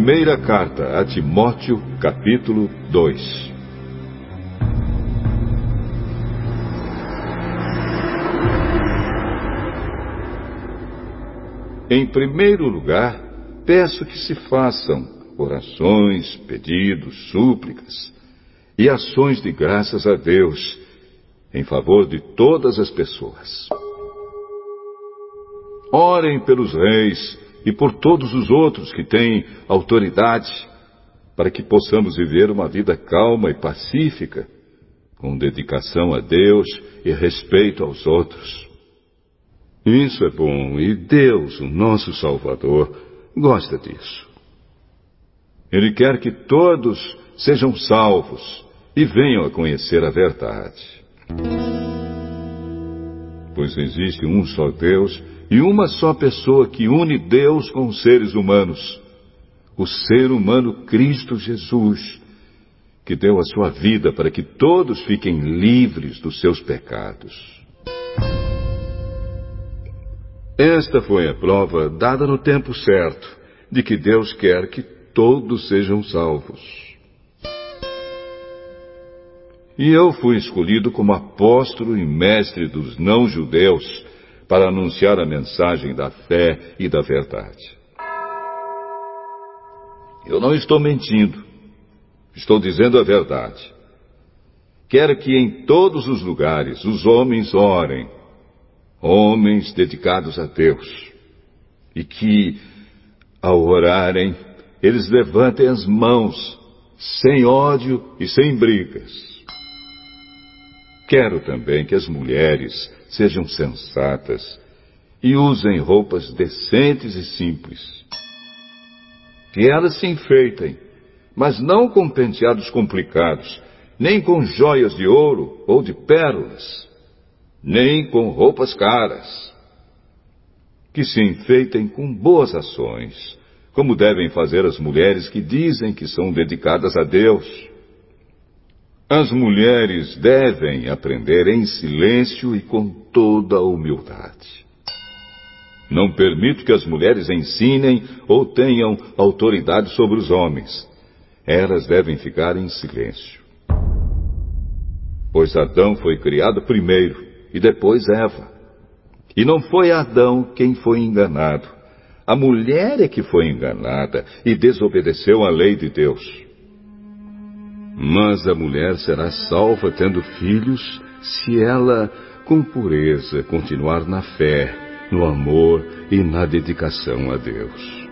Primeira carta a Timóteo, capítulo 2. Em primeiro lugar, peço que se façam orações, pedidos, súplicas e ações de graças a Deus em favor de todas as pessoas. Orem pelos reis e por todos os outros que têm autoridade, para que possamos viver uma vida calma e pacífica, com dedicação a Deus e respeito aos outros. Isso é bom e Deus, o nosso Salvador, gosta disso. Ele quer que todos sejam salvos e venham a conhecer a verdade. Pois existe um só Deus e uma só pessoa que une Deus com os seres humanos, o ser humano Cristo Jesus, que deu a sua vida para que todos fiquem livres dos seus pecados. Esta foi a prova dada no tempo certo, de que Deus quer que todos sejam salvos. E eu fui escolhido como apóstolo e mestre dos não-judeus para anunciar a mensagem da fé e da verdade. Eu não estou mentindo, estou dizendo a verdade. Quero que em todos os lugares os homens orem, homens dedicados a Deus, e que, ao orarem, eles levantem as mãos, sem ódio e sem brigas. Quero também que as mulheres sejam sensatas e usem roupas decentes e simples. Que elas se enfeitem, mas não com penteados complicados, nem com joias de ouro ou de pérolas, nem com roupas caras. Que se enfeitem com boas ações, como devem fazer as mulheres que dizem que são dedicadas a Deus. As mulheres devem aprender em silêncio e com toda a humildade. Não permito que as mulheres ensinem ou tenham autoridade sobre os homens. Elas devem ficar em silêncio. Pois Adão foi criado primeiro e depois Eva. E não foi Adão quem foi enganado. A mulher é que foi enganada e desobedeceu à lei de Deus. Mas a mulher será salva tendo filhos se ela, com pureza, continuar na fé, no amor e na dedicação a Deus.